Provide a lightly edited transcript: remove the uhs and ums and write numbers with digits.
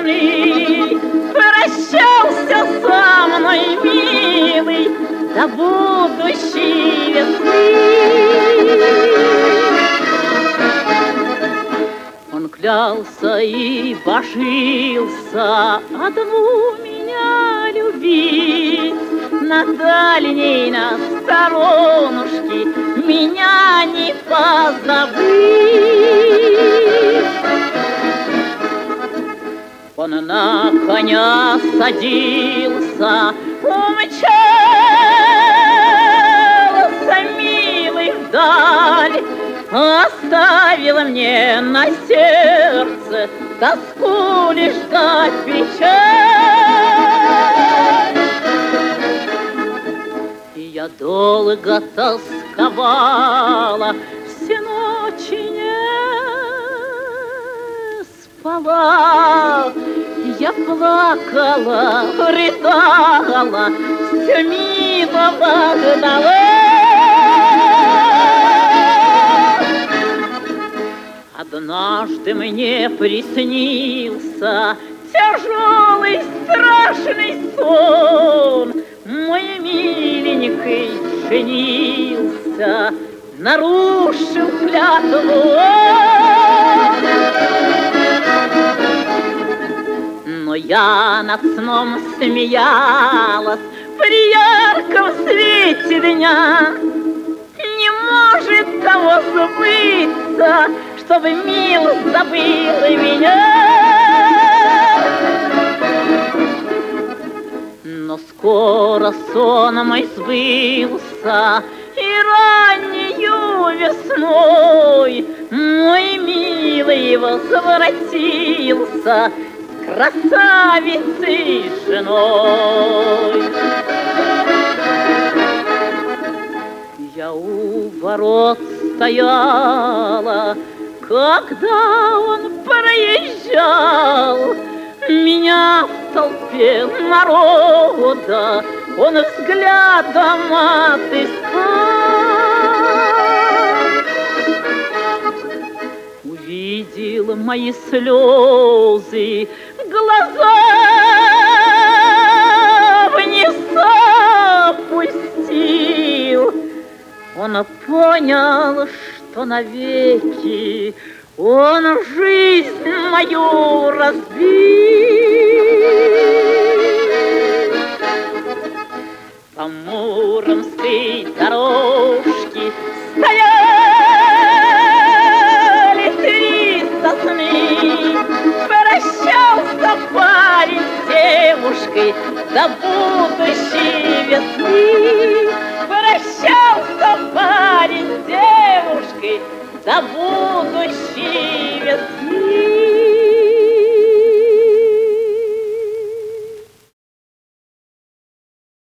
страшный прощался со мной, милый, до будущей весны. Он клялся и божился одну меня любить, на дальней, на сторонушке меня не позабыть. Он на коня садился, умчался, милый, вдаль, оставила мне на сердце тоску лишь да печаль. И я долго тосковала, все ночи не спала. Я плакала, рыдала, все милого ждала. Однажды мне приснился тяжелый, страшный сон. Мой миленький женился, нарушил клятву. Но я над сном смеялась при ярком свете дня. Не может того сбыться, чтобы мил забыл меня. Но скоро сон мой сбылся, и раннею весной мой милый возвратился с красавицей женой. Я у ворот стояла, когда он проезжал, меня в толпе народа он взглядом отыскал. Увидел мои слезы, глаза вниз опустил. Он понял, что навеки он жизнь мою разбил. По муромской дорожке стояли три сосны. Прощался парень с девушкой до будущей весны.